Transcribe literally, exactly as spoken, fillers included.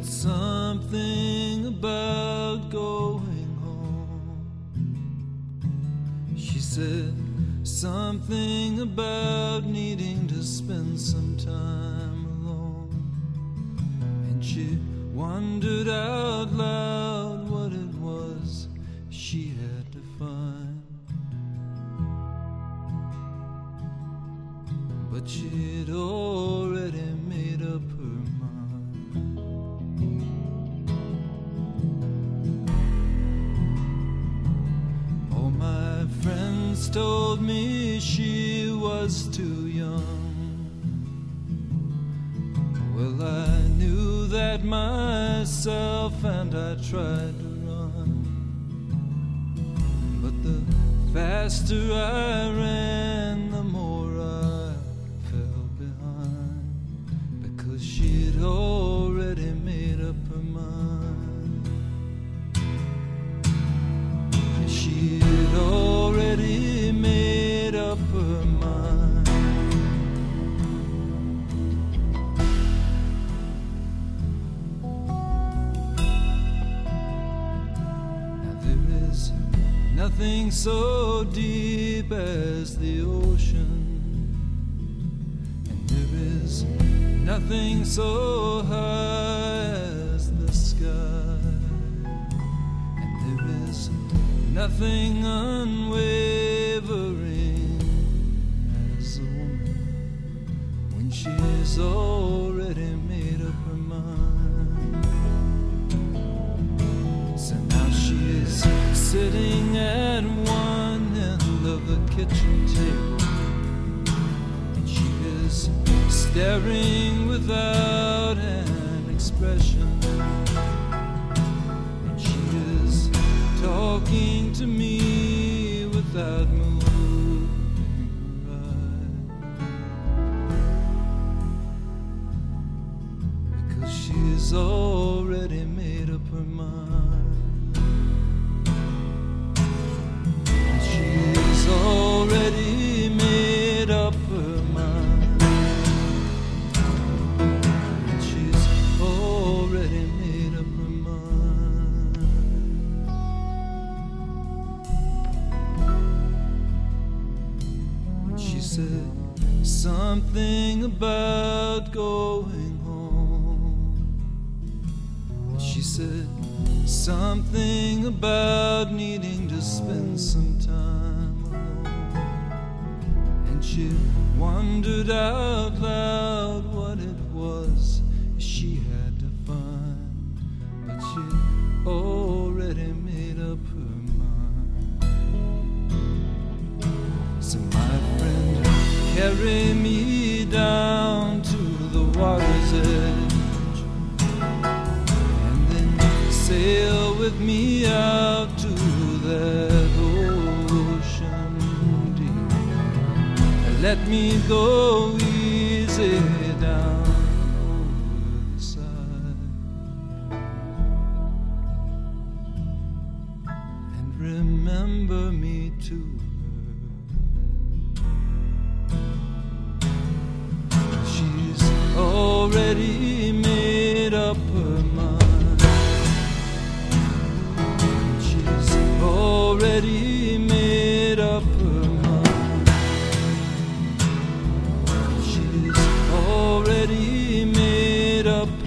something about going home. She said something about needing to spend some time alone, and she wondered out loud what it was she had to find. But she'd already made up her mind. All my friends told me she was too young. Well, I knew that myself, and I tried to run. But the faster I ran, the more I fell behind, because she'd already made up her mind. And she'd already made up her mind. Now there is nothing so deep as the ocean, and there is nothing so high as the sky, and there is nothing unwavering as a woman when she's already made up her mind. So now she is sitting at one end of the kitchen table, and she is staring without an expression, and she is talking to me without moving her eyes, because she's already made up her mind. And she's already made up her mind. And she's already made up her mind. She said something about going home. She said something about needing to spend some time alone, and she wondered out loud what it was she had to find. But she already made up her mind. So my friend, carry me down to the water's edge, and then sail with me out to that ocean deep. Let me go easy down over the side, and remember me to her. She's already made up her mind. She's already made up her mind. She's already made up